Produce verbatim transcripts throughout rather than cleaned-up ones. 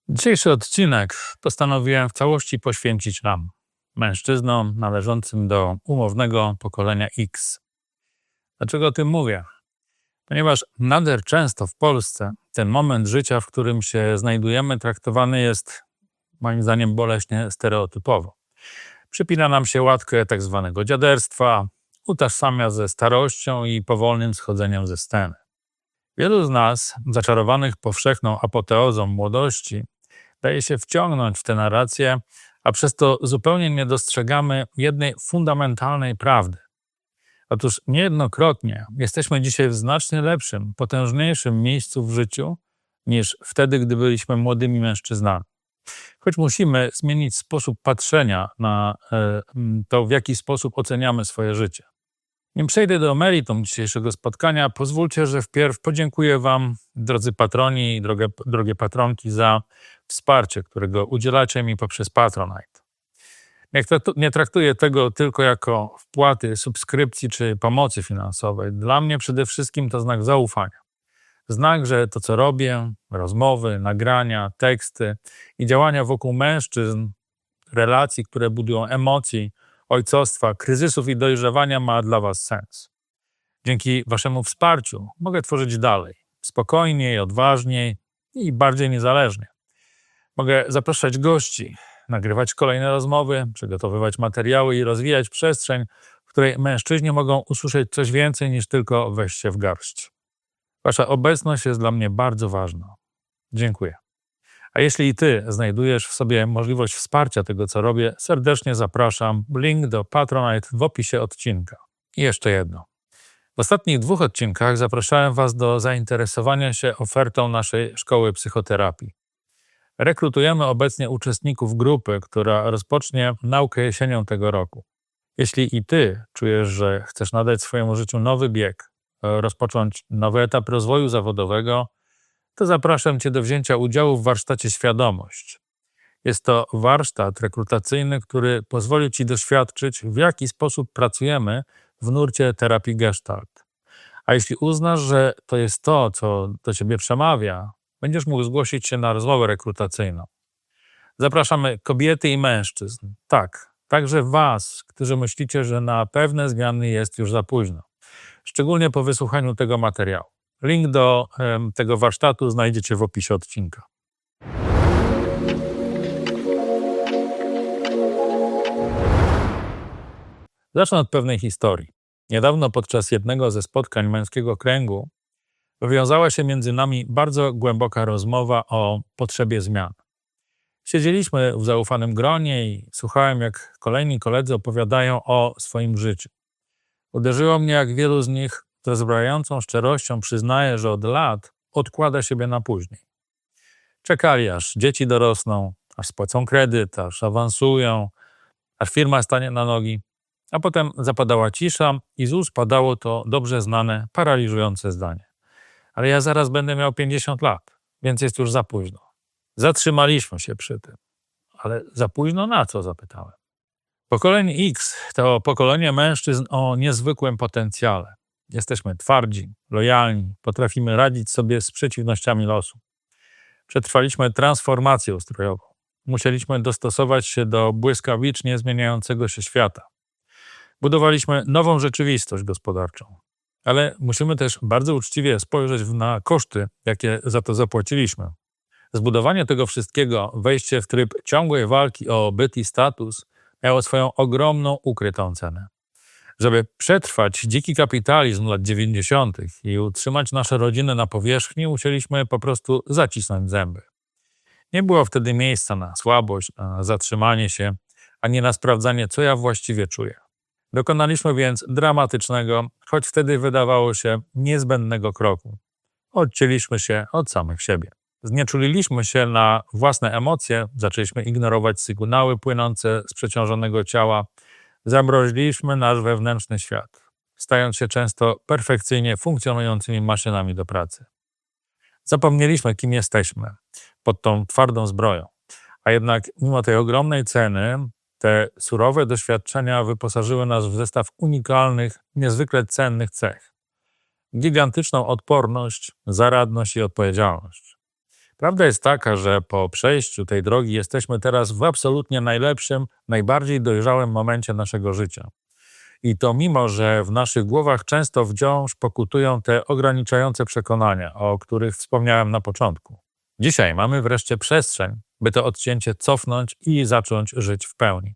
Dzisiejszy odcinek postanowiłem w całości poświęcić nam, mężczyznom należącym do umownego pokolenia X. Dlaczego o tym mówię? Ponieważ nader często w Polsce ten moment życia, w którym się znajdujemy, traktowany jest, moim zdaniem, boleśnie stereotypowo. Przypina nam się łatkę tak zwanego dziaderstwa, utożsamia ze starością i powolnym schodzeniem ze sceny. Wielu z nas, zaczarowanych powszechną apoteozą młodości, daje się wciągnąć w tę narrację, a przez to zupełnie nie dostrzegamy jednej fundamentalnej prawdy. Otóż niejednokrotnie jesteśmy dzisiaj w znacznie lepszym, potężniejszym miejscu w życiu niż wtedy, gdy byliśmy młodymi mężczyznami. Choć musimy zmienić sposób patrzenia na to, w jaki sposób oceniamy swoje życie. Nim przejdę do meritum dzisiejszego spotkania, pozwólcie, że wpierw podziękuję Wam, drodzy patroni i drogie, drogie patronki, za wsparcie, którego udzielacie mi poprzez Patronite. Nie traktuję tego tylko jako wpłaty, subskrypcji czy pomocy finansowej. Dla mnie przede wszystkim to znak zaufania. Znak, że to, co robię, rozmowy, nagrania, teksty i działania wokół mężczyzn, relacji, które budują emocji, ojcostwa, kryzysów i dojrzewania, ma dla Was sens. Dzięki Waszemu wsparciu mogę tworzyć dalej, spokojniej, odważniej i bardziej niezależnie. Mogę zapraszać gości, nagrywać kolejne rozmowy, przygotowywać materiały i rozwijać przestrzeń, w której mężczyźni mogą usłyszeć coś więcej niż tylko weź się w garść. Wasza obecność jest dla mnie bardzo ważna. Dziękuję. A jeśli i Ty znajdujesz w sobie możliwość wsparcia tego, co robię, serdecznie zapraszam. Link do Patronite w opisie odcinka. I jeszcze jedno. W ostatnich dwóch odcinkach zapraszałem Was do zainteresowania się ofertą naszej szkoły psychoterapii. Rekrutujemy obecnie uczestników grupy, która rozpocznie naukę jesienią tego roku. Jeśli i Ty czujesz, że chcesz nadać swojemu życiu nowy bieg, rozpocząć nowy etap rozwoju zawodowego, to zapraszam Cię do wzięcia udziału w warsztacie Świadomość. Jest to warsztat rekrutacyjny, który pozwoli Ci doświadczyć, w jaki sposób pracujemy w nurcie terapii Gestalt. A jeśli uznasz, że to jest to, co do Ciebie przemawia, będziesz mógł zgłosić się na rozmowę rekrutacyjną. Zapraszamy kobiety i mężczyzn. Tak, także Was, którzy myślicie, że na pewne zmiany jest już za późno. Szczególnie po wysłuchaniu tego materiału. Link do um, tego warsztatu znajdziecie w opisie odcinka. Zacznę od pewnej historii. Niedawno podczas jednego ze spotkań męskiego kręgu wywiązała się między nami bardzo głęboka rozmowa o potrzebie zmian. Siedzieliśmy w zaufanym gronie i słuchałem, jak kolejni koledzy opowiadają o swoim życiu. Uderzyło mnie, jak wielu z nich z rozbrajającą szczerością przyznaje, że od lat odkłada siebie na później. Czekali, aż dzieci dorosną, aż spłacą kredyt, aż awansują, aż firma stanie na nogi, a potem zapadała cisza i z ust padało to dobrze znane, paraliżujące zdanie. Ale ja zaraz będę miał pięćdziesiąt lat, więc jest już za późno. Zatrzymaliśmy się przy tym. Ale za późno na co? Zapytałem. Pokolenie X to pokolenie mężczyzn o niezwykłym potencjale. Jesteśmy twardzi, lojalni, potrafimy radzić sobie z przeciwnościami losu. Przetrwaliśmy transformację ustrojową. Musieliśmy dostosować się do błyskawicznie zmieniającego się świata. Budowaliśmy nową rzeczywistość gospodarczą. Ale musimy też bardzo uczciwie spojrzeć na koszty, jakie za to zapłaciliśmy. Zbudowanie tego wszystkiego, wejście w tryb ciągłej walki o byt i status miało swoją ogromną, ukrytą cenę. Żeby przetrwać dziki kapitalizm lat dziewięćdziesiątych i utrzymać nasze rodziny na powierzchni, musieliśmy po prostu zacisnąć zęby. Nie było wtedy miejsca na słabość, na zatrzymanie się, ani na sprawdzanie, co ja właściwie czuję. Dokonaliśmy więc dramatycznego, choć wtedy wydawało się niezbędnego kroku. Odcięliśmy się od samych siebie. Znieczuliliśmy się na własne emocje, zaczęliśmy ignorować sygnały płynące z przeciążonego ciała, zamroziliśmy nasz wewnętrzny świat, stając się często perfekcyjnie funkcjonującymi maszynami do pracy. Zapomnieliśmy, kim jesteśmy pod tą twardą zbroją, a jednak mimo tej ogromnej ceny te surowe doświadczenia wyposażyły nas w zestaw unikalnych, niezwykle cennych cech. Gigantyczną odporność, zaradność i odpowiedzialność. Prawda jest taka, że po przejściu tej drogi jesteśmy teraz w absolutnie najlepszym, najbardziej dojrzałym momencie naszego życia. I to mimo, że w naszych głowach często wciąż pokutują te ograniczające przekonania, o których wspomniałem na początku. Dzisiaj mamy wreszcie przestrzeń, by to odcięcie cofnąć i zacząć żyć w pełni.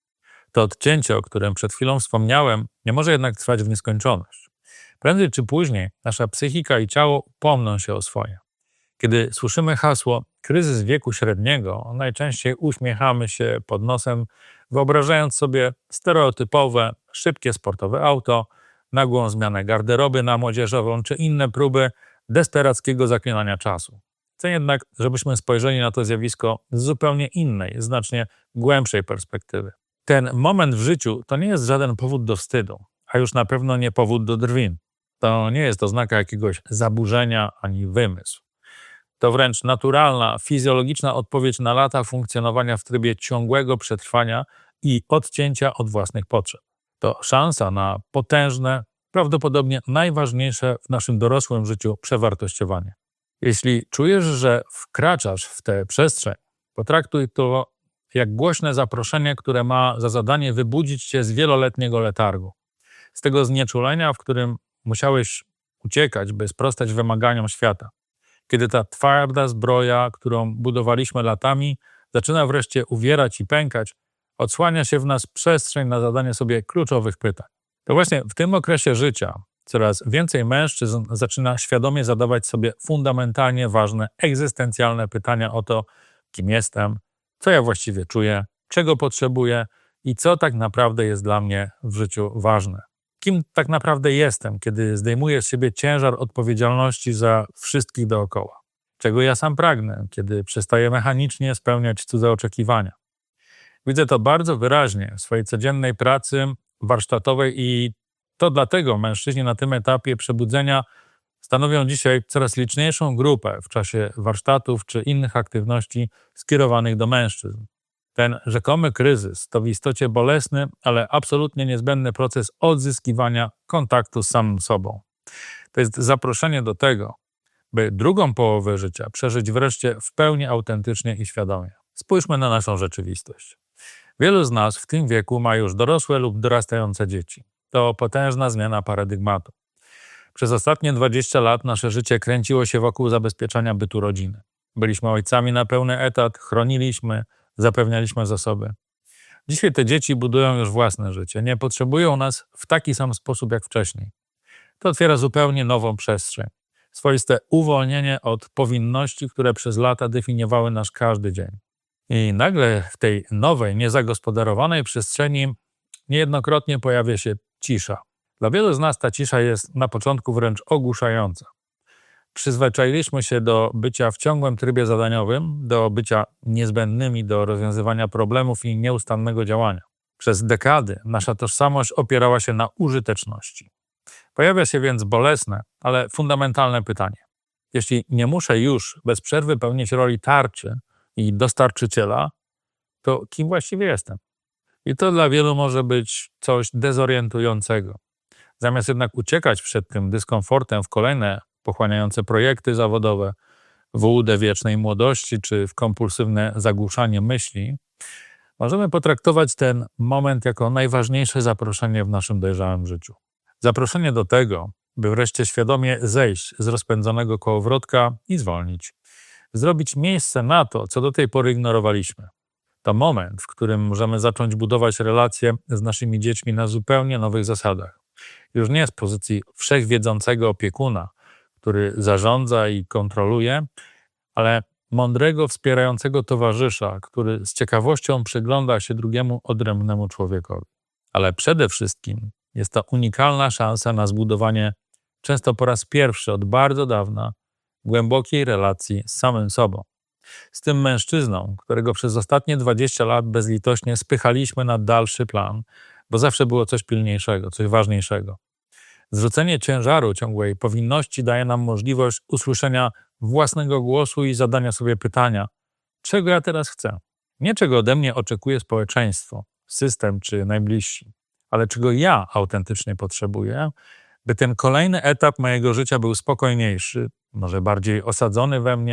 To odcięcie, o którym przed chwilą wspomniałem, nie może jednak trwać w nieskończoność. Prędzej czy później nasza psychika i ciało upomną się o swoje. Kiedy słyszymy hasło kryzys wieku średniego, najczęściej uśmiechamy się pod nosem, wyobrażając sobie stereotypowe, szybkie sportowe auto, nagłą zmianę garderoby na młodzieżową czy inne próby desperackiego zaklinania czasu. Chcę jednak, żebyśmy spojrzeli na to zjawisko z zupełnie innej, znacznie głębszej perspektywy. Ten moment w życiu to nie jest żaden powód do wstydu, a już na pewno nie powód do drwin. To nie jest oznaka jakiegoś zaburzenia ani wymysł. To wręcz naturalna, fizjologiczna odpowiedź na lata funkcjonowania w trybie ciągłego przetrwania i odcięcia od własnych potrzeb. To szansa na potężne, prawdopodobnie najważniejsze w naszym dorosłym życiu przewartościowanie. Jeśli czujesz, że wkraczasz w tę przestrzeń, potraktuj to jak głośne zaproszenie, które ma za zadanie wybudzić cię z wieloletniego letargu. Z tego znieczulenia, w którym musiałeś uciekać, by sprostać wymaganiom świata. Kiedy ta twarda zbroja, którą budowaliśmy latami, zaczyna wreszcie uwierać i pękać, odsłania się w nas przestrzeń na zadanie sobie kluczowych pytań. To właśnie w tym okresie życia coraz więcej mężczyzn zaczyna świadomie zadawać sobie fundamentalnie ważne, egzystencjalne pytania o to, kim jestem, co ja właściwie czuję, czego potrzebuję i co tak naprawdę jest dla mnie w życiu ważne. Kim tak naprawdę jestem, kiedy zdejmuję z siebie ciężar odpowiedzialności za wszystkich dookoła. Czego ja sam pragnę, kiedy przestaję mechanicznie spełniać cudze oczekiwania. Widzę to bardzo wyraźnie w swojej codziennej pracy warsztatowej i to dlatego mężczyźni na tym etapie przebudzenia stanowią dzisiaj coraz liczniejszą grupę w czasie warsztatów czy innych aktywności skierowanych do mężczyzn. Ten rzekomy kryzys to w istocie bolesny, ale absolutnie niezbędny proces odzyskiwania kontaktu z samym sobą. To jest zaproszenie do tego, by drugą połowę życia przeżyć wreszcie w pełni autentycznie i świadomie. Spójrzmy na naszą rzeczywistość. Wielu z nas w tym wieku ma już dorosłe lub dorastające dzieci. To potężna zmiana paradygmatu. Przez ostatnie dwadzieścia lat nasze życie kręciło się wokół zabezpieczania bytu rodziny. Byliśmy ojcami na pełny etat, chroniliśmy, zapewnialiśmy zasoby. Dzisiaj te dzieci budują już własne życie, nie potrzebują nas w taki sam sposób jak wcześniej. To otwiera zupełnie nową przestrzeń. Swoiste uwolnienie od powinności, które przez lata definiowały nasz każdy dzień. I nagle w tej nowej, niezagospodarowanej przestrzeni niejednokrotnie pojawia się cisza. Dla wielu z nas ta cisza jest na początku wręcz ogłuszająca. Przyzwyczailiśmy się do bycia w ciągłym trybie zadaniowym, do bycia niezbędnymi do rozwiązywania problemów i nieustannego działania. Przez dekady nasza tożsamość opierała się na użyteczności. Pojawia się więc bolesne, ale fundamentalne pytanie. Jeśli nie muszę już bez przerwy pełnić roli tarczy i dostarczyciela, to kim właściwie jestem? I to dla wielu może być coś dezorientującego. Zamiast jednak uciekać przed tym dyskomfortem w kolejne pochłaniające projekty zawodowe, w ułudę wiecznej młodości czy w kompulsywne zagłuszanie myśli, możemy potraktować ten moment jako najważniejsze zaproszenie w naszym dojrzałym życiu. Zaproszenie do tego, by wreszcie świadomie zejść z rozpędzonego kołowrotka i zwolnić. Zrobić miejsce na to, co do tej pory ignorowaliśmy. To moment, w którym możemy zacząć budować relacje z naszymi dziećmi na zupełnie nowych zasadach. Już nie z pozycji wszechwiedzącego opiekuna, który zarządza i kontroluje, ale mądrego, wspierającego towarzysza, który z ciekawością przygląda się drugiemu odrębnemu człowiekowi. Ale przede wszystkim jest to unikalna szansa na zbudowanie, często po raz pierwszy od bardzo dawna, głębokiej relacji z samym sobą. Z tym mężczyzną, którego przez ostatnie dwadzieścia lat bezlitośnie spychaliśmy na dalszy plan, bo zawsze było coś pilniejszego, coś ważniejszego. Zrzucenie ciężaru ciągłej powinności daje nam możliwość usłyszenia własnego głosu i zadania sobie pytania, czego ja teraz chcę? Nie czego ode mnie oczekuje społeczeństwo, system czy najbliżsi, ale czego ja autentycznie potrzebuję, by ten kolejny etap mojego życia był spokojniejszy, może bardziej osadzony we mnie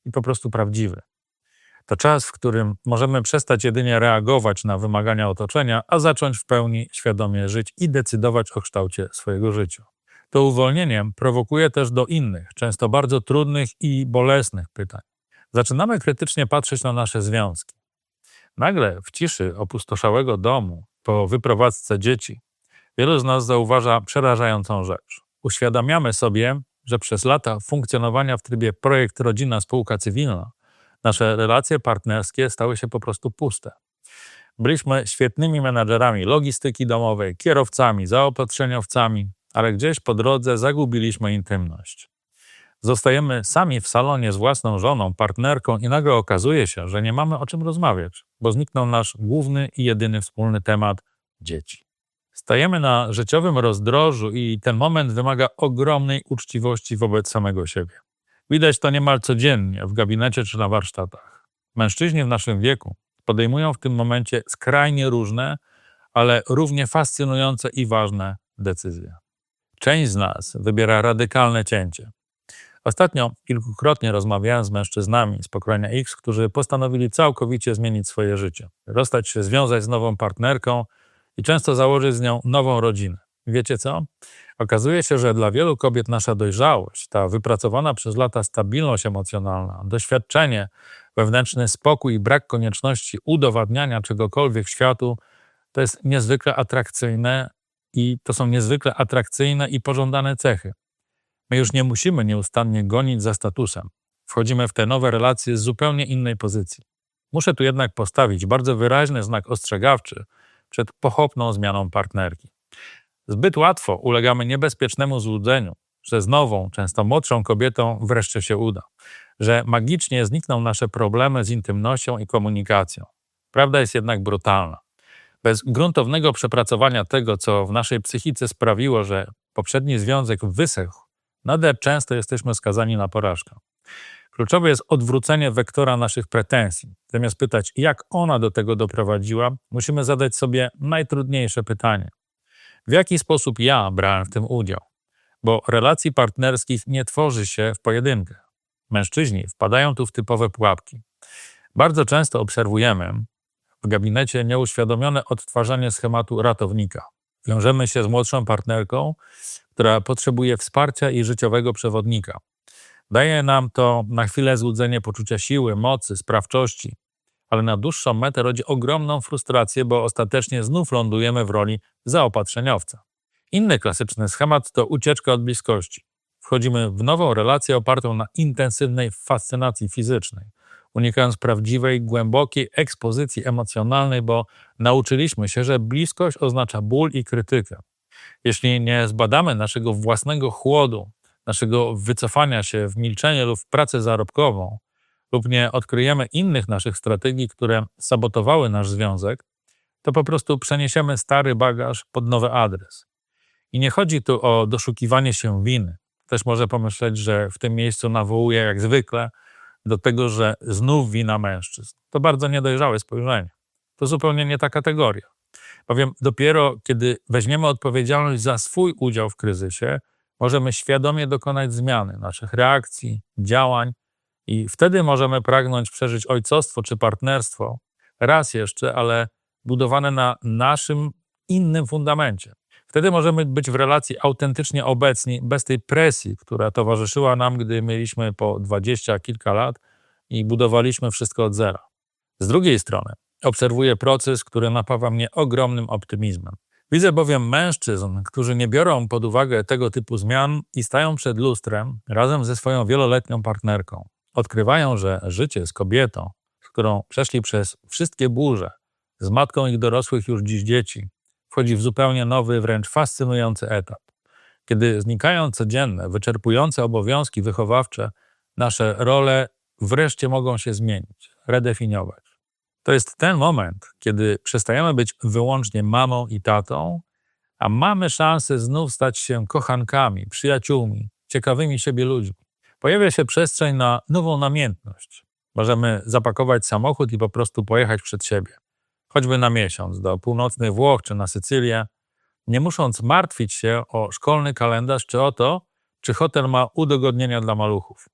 i po prostu prawdziwy. To czas, w którym możemy przestać jedynie reagować na wymagania otoczenia, a zacząć w pełni świadomie żyć i decydować o kształcie swojego życia. To uwolnienie prowokuje też do innych, często bardzo trudnych i bolesnych pytań. Zaczynamy krytycznie patrzeć na nasze związki. Nagle w ciszy opustoszałego domu, po wyprowadzce dzieci, wielu z nas zauważa przerażającą rzecz. Uświadamiamy sobie, że przez lata funkcjonowania w trybie projekt rodzina spółka cywilna nasze relacje partnerskie stały się po prostu puste. Byliśmy świetnymi menadżerami logistyki domowej, kierowcami, zaopatrzeniowcami, ale gdzieś po drodze zagubiliśmy intymność. Zostajemy sami w salonie z własną żoną, partnerką i nagle okazuje się, że nie mamy o czym rozmawiać, bo zniknął nasz główny i jedyny wspólny temat – dzieci. Stajemy na życiowym rozdrożu i ten moment wymaga ogromnej uczciwości wobec samego siebie. Widać to niemal codziennie w gabinecie czy na warsztatach. Mężczyźni w naszym wieku podejmują w tym momencie skrajnie różne, ale równie fascynujące i ważne decyzje. Część z nas wybiera radykalne cięcie. Ostatnio kilkukrotnie rozmawiałem z mężczyznami z pokolenia X, którzy postanowili całkowicie zmienić swoje życie. Rozstać się, związać z nową partnerką i często założyć z nią nową rodzinę. Wiecie co? Okazuje się, że dla wielu kobiet nasza dojrzałość, ta wypracowana przez lata stabilność emocjonalna, doświadczenie, wewnętrzny spokój i brak konieczności udowadniania czegokolwiek światu, to jest niezwykle atrakcyjne i to są niezwykle atrakcyjne i pożądane cechy. My już nie musimy nieustannie gonić za statusem. Wchodzimy w te nowe relacje z zupełnie innej pozycji. Muszę tu jednak postawić bardzo wyraźny znak ostrzegawczy przed pochopną zmianą partnerki. Zbyt łatwo ulegamy niebezpiecznemu złudzeniu, że z nową, często młodszą kobietą wreszcie się uda, że magicznie znikną nasze problemy z intymnością i komunikacją. Prawda jest jednak brutalna. Bez gruntownego przepracowania tego, co w naszej psychice sprawiło, że poprzedni związek wysechł, nader często jesteśmy skazani na porażkę. Kluczowe jest odwrócenie wektora naszych pretensji. Zamiast pytać, jak ona do tego doprowadziła, musimy zadać sobie najtrudniejsze pytanie. W jaki sposób ja brałem w tym udział? Bo relacji partnerskich nie tworzy się w pojedynkę. Mężczyźni wpadają tu w typowe pułapki. Bardzo często obserwujemy w gabinecie nieuświadomione odtwarzanie schematu ratownika. Wiążemy się z młodszą partnerką, która potrzebuje wsparcia i życiowego przewodnika. Daje nam to na chwilę złudzenie poczucia siły, mocy, sprawczości, ale na dłuższą metę rodzi ogromną frustrację, bo ostatecznie znów lądujemy w roli zaopatrzeniowca. Inny klasyczny schemat to ucieczka od bliskości. Wchodzimy w nową relację opartą na intensywnej fascynacji fizycznej, unikając prawdziwej, głębokiej ekspozycji emocjonalnej, bo nauczyliśmy się, że bliskość oznacza ból i krytykę. Jeśli nie zbadamy naszego własnego chłodu, naszego wycofania się w milczenie lub w pracę zarobkową, lub nie odkryjemy innych naszych strategii, które sabotowały nasz związek, to po prostu przeniesiemy stary bagaż pod nowy adres. I nie chodzi tu o doszukiwanie się winy. Ktoś może pomyśleć, że w tym miejscu nawołuje jak zwykle do tego, że znów wina mężczyzn. To bardzo niedojrzałe spojrzenie. To zupełnie nie ta kategoria. Bowiem dopiero kiedy weźmiemy odpowiedzialność za swój udział w kryzysie, możemy świadomie dokonać zmiany naszych reakcji, działań i wtedy możemy pragnąć przeżyć ojcostwo czy partnerstwo raz jeszcze, ale budowane na naszym innym fundamencie. Wtedy możemy być w relacji autentycznie obecni, bez tej presji, która towarzyszyła nam, gdy mieliśmy po dwadzieścia kilka lat i budowaliśmy wszystko od zera. Z drugiej strony obserwuję proces, który napawa mnie ogromnym optymizmem. Widzę bowiem mężczyzn, którzy nie biorą pod uwagę tego typu zmian i stają przed lustrem razem ze swoją wieloletnią partnerką. Odkrywają, że życie z kobietą, z którą przeszli przez wszystkie burze, z matką ich dorosłych już dziś dzieci, wchodzi w zupełnie nowy, wręcz fascynujący etap. Kiedy znikają codzienne, wyczerpujące obowiązki wychowawcze, nasze role wreszcie mogą się zmienić, redefiniować. To jest ten moment, kiedy przestajemy być wyłącznie mamą i tatą, a mamy szansę znów stać się kochankami, przyjaciółmi, ciekawymi siebie ludźmi. Pojawia się przestrzeń na nową namiętność. Możemy zapakować samochód i po prostu pojechać przed siebie. Choćby na miesiąc, do północnych Włoch czy na Sycylię, nie musząc martwić się o szkolny kalendarz czy o to, czy hotel ma udogodnienia dla maluchów.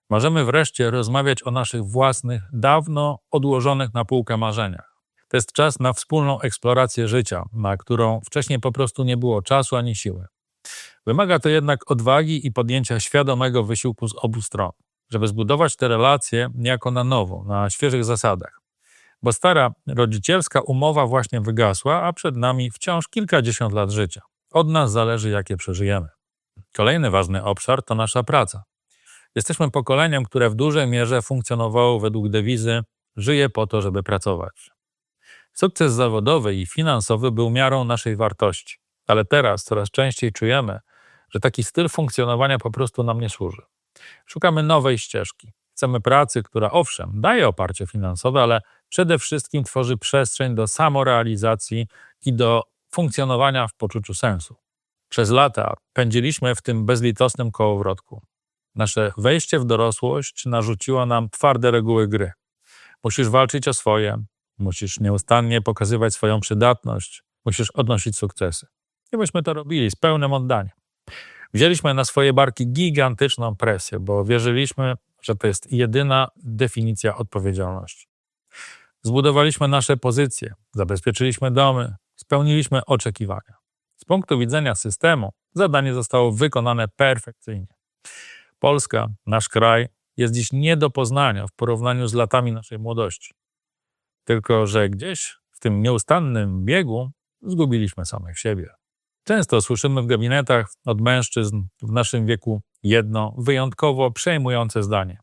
Możemy wreszcie rozmawiać o naszych własnych, dawno odłożonych na półkę marzeniach. To jest czas na wspólną eksplorację życia, na którą wcześniej po prostu nie było czasu ani siły. Wymaga to jednak odwagi i podjęcia świadomego wysiłku z obu stron, żeby zbudować te relacje niejako na nowo, na świeżych zasadach. Bo stara rodzicielska umowa właśnie wygasła, a przed nami wciąż kilkadziesiąt lat życia. Od nas zależy, jakie przeżyjemy. Kolejny ważny obszar to nasza praca. Jesteśmy pokoleniem, które w dużej mierze funkcjonowało według dewizy „żyję po to, żeby pracować”. Sukces zawodowy i finansowy był miarą naszej wartości, ale teraz coraz częściej czujemy, że taki styl funkcjonowania po prostu nam nie służy. Szukamy nowej ścieżki. Chcemy pracy, która owszem, daje oparcie finansowe, ale przede wszystkim tworzy przestrzeń do samorealizacji i do funkcjonowania w poczuciu sensu. Przez lata pędziliśmy w tym bezlitosnym kołowrotku. Nasze wejście w dorosłość narzuciło nam twarde reguły gry. Musisz walczyć o swoje, musisz nieustannie pokazywać swoją przydatność, musisz odnosić sukcesy. I myśmy to robili z pełnym oddaniem. Wzięliśmy na swoje barki gigantyczną presję, bo wierzyliśmy, że to jest jedyna definicja odpowiedzialności. Zbudowaliśmy nasze pozycje, zabezpieczyliśmy domy, spełniliśmy oczekiwania. Z punktu widzenia systemu zadanie zostało wykonane perfekcyjnie. Polska, nasz kraj, jest dziś nie do poznania w porównaniu z latami naszej młodości. Tylko że gdzieś w tym nieustannym biegu zgubiliśmy samych siebie. Często słyszymy w gabinetach od mężczyzn w naszym wieku jedno wyjątkowo przejmujące zdanie.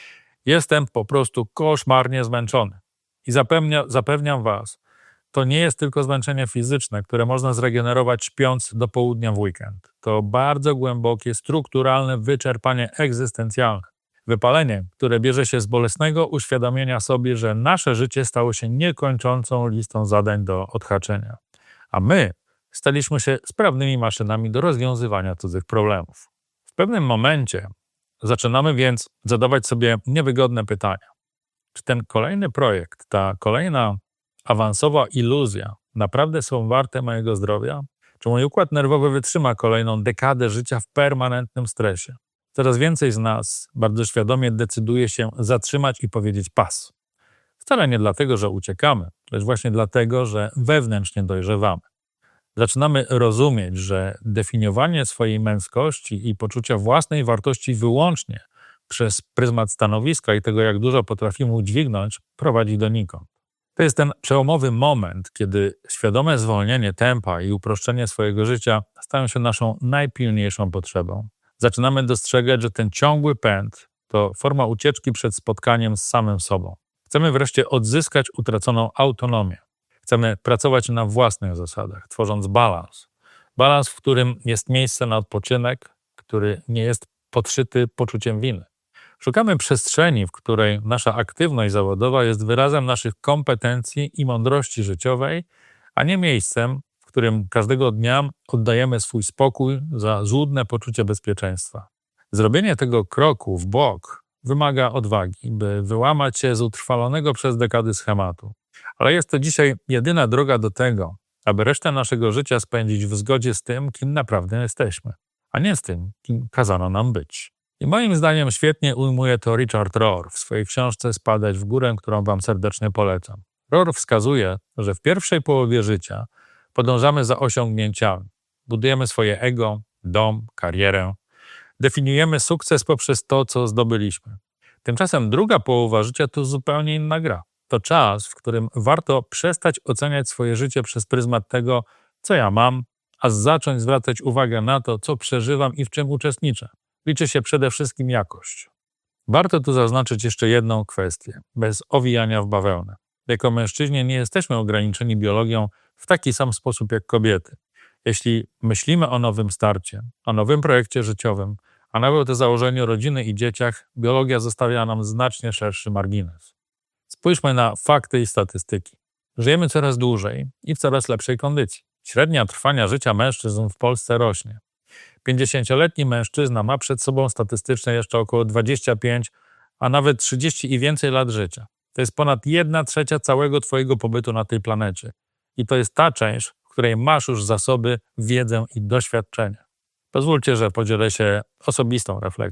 Jestem po prostu koszmarnie zmęczony. I zapewnia, zapewniam was, to nie jest tylko zmęczenie fizyczne, które można zregenerować śpiąc do południa w weekend. To bardzo głębokie, strukturalne wyczerpanie egzystencjalne. Wypalenie, które bierze się z bolesnego uświadomienia sobie, że nasze życie stało się niekończącą listą zadań do odhaczenia. A my staliśmy się sprawnymi maszynami do rozwiązywania cudzych problemów. W pewnym momencie zaczynamy więc zadawać sobie niewygodne pytania. Czy ten kolejny projekt, ta kolejna awansowa iluzja naprawdę są warte mojego zdrowia? Czy mój układ nerwowy wytrzyma kolejną dekadę życia w permanentnym stresie? Coraz więcej z nas bardzo świadomie decyduje się zatrzymać i powiedzieć pas. Wcale nie dlatego, że uciekamy, lecz właśnie dlatego, że wewnętrznie dojrzewamy. Zaczynamy rozumieć, że definiowanie swojej męskości i poczucia własnej wartości wyłącznie przez pryzmat stanowiska i tego, jak dużo potrafimy udźwignąć, prowadzi donikąd. To jest ten przełomowy moment, kiedy świadome zwolnienie tempa i uproszczenie swojego życia stają się naszą najpilniejszą potrzebą. Zaczynamy dostrzegać, że ten ciągły pęd to forma ucieczki przed spotkaniem z samym sobą. Chcemy wreszcie odzyskać utraconą autonomię. Chcemy pracować na własnych zasadach, tworząc balans. Balans, w którym jest miejsce na odpoczynek, który nie jest podszyty poczuciem winy. Szukamy przestrzeni, w której nasza aktywność zawodowa jest wyrazem naszych kompetencji i mądrości życiowej, a nie miejscem, w którym każdego dnia oddajemy swój spokój za złudne poczucie bezpieczeństwa. Zrobienie tego kroku w bok wymaga odwagi, by wyłamać się z utrwalonego przez dekady schematu. Ale jest to dzisiaj jedyna droga do tego, aby resztę naszego życia spędzić w zgodzie z tym, kim naprawdę jesteśmy, a nie z tym, kim kazano nam być. I moim zdaniem świetnie ujmuje to Richard Rohr w swojej książce „Spadać w górę”, którą wam serdecznie polecam. Rohr wskazuje, że w pierwszej połowie życia podążamy za osiągnięciami. Budujemy swoje ego, dom, karierę. Definiujemy sukces poprzez to, co zdobyliśmy. Tymczasem druga połowa życia to zupełnie inna gra. To czas, w którym warto przestać oceniać swoje życie przez pryzmat tego, co ja mam, a zacząć zwracać uwagę na to, co przeżywam i w czym uczestniczę. Liczy się przede wszystkim jakość. Warto tu zaznaczyć jeszcze jedną kwestię, bez owijania w bawełnę. Jako mężczyźni nie jesteśmy ograniczeni biologią w taki sam sposób jak kobiety. Jeśli myślimy o nowym starcie, o nowym projekcie życiowym, a nawet o założeniu rodziny i dzieciach, biologia zostawia nam znacznie szerszy margines. Spójrzmy na fakty i statystyki. Żyjemy coraz dłużej i w coraz lepszej kondycji. Średnia trwania życia mężczyzn w Polsce rośnie. pięćdziesięcioletni mężczyzna ma przed sobą statystycznie jeszcze około dwadzieścia pięć, a nawet trzydzieści i więcej lat życia. To jest ponad jedna trzecia całego twojego pobytu na tej planecie. I to jest ta część, w której masz już zasoby, wiedzę i doświadczenie. Pozwólcie, że podzielę się osobistą refleksją.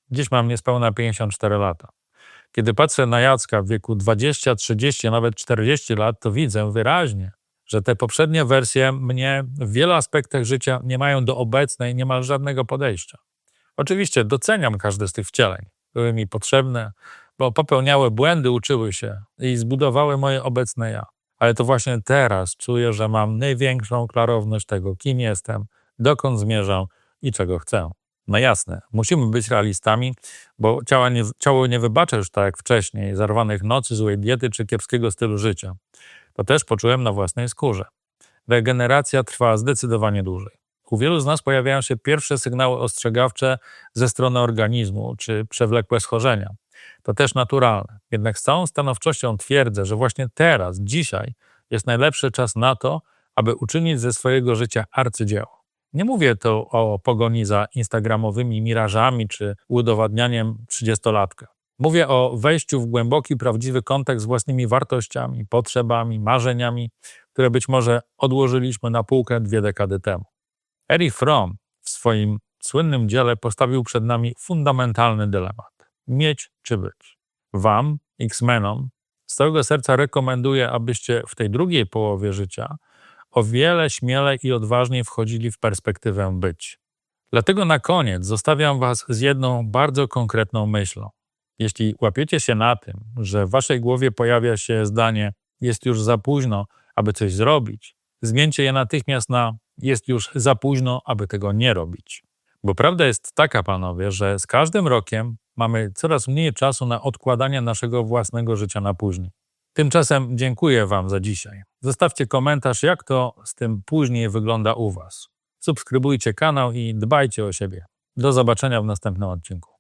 Dziś mam niespełna pięćdziesiąt cztery lata. Kiedy patrzę na Jacka w wieku dwadzieścia, trzydzieści, nawet czterdzieści lat, to widzę wyraźnie, że te poprzednie wersje mnie w wielu aspektach życia nie mają do obecnej niemal żadnego podejścia. Oczywiście doceniam każde z tych wcieleń. Były mi potrzebne, bo popełniały błędy, uczyły się i zbudowały moje obecne ja. Ale to właśnie teraz czuję, że mam największą klarowność tego, kim jestem, dokąd zmierzam i czego chcę. No jasne, musimy być realistami, bo ciała nie, ciało nie wybacza już tak jak wcześniej zarwanych nocy, złej diety czy kiepskiego stylu życia. To też poczułem na własnej skórze. Regeneracja trwa zdecydowanie dłużej. U wielu z nas pojawiają się pierwsze sygnały ostrzegawcze ze strony organizmu czy przewlekłe schorzenia. To też naturalne. Jednak z całą stanowczością twierdzę, że właśnie teraz, dzisiaj jest najlepszy czas na to, aby uczynić ze swojego życia arcydzieło. Nie mówię tu o pogoni za instagramowymi mirażami czy udowadnianiem trzydziestolatka. Mówię o wejściu w głęboki, prawdziwy kontakt z własnymi wartościami, potrzebami, marzeniami, które być może odłożyliśmy na półkę dwie dekady temu. Erich Fromm w swoim słynnym dziele postawił przed nami fundamentalny dylemat. Mieć czy być? Wam, X-menom, z całego serca rekomenduję, abyście w tej drugiej połowie życia o wiele śmielej i odważniej wchodzili w perspektywę być. Dlatego na koniec zostawiam was z jedną bardzo konkretną myślą. Jeśli łapiecie się na tym, że w waszej głowie pojawia się zdanie jest już za późno, aby coś zrobić, zmieńcie je natychmiast na jest już za późno, aby tego nie robić. Bo prawda jest taka, panowie, że z każdym rokiem mamy coraz mniej czasu na odkładanie naszego własnego życia na później. Tymczasem dziękuję wam za dzisiaj. Zostawcie komentarz, jak to z tym później wygląda u was. Subskrybujcie kanał i dbajcie o siebie. Do zobaczenia w następnym odcinku.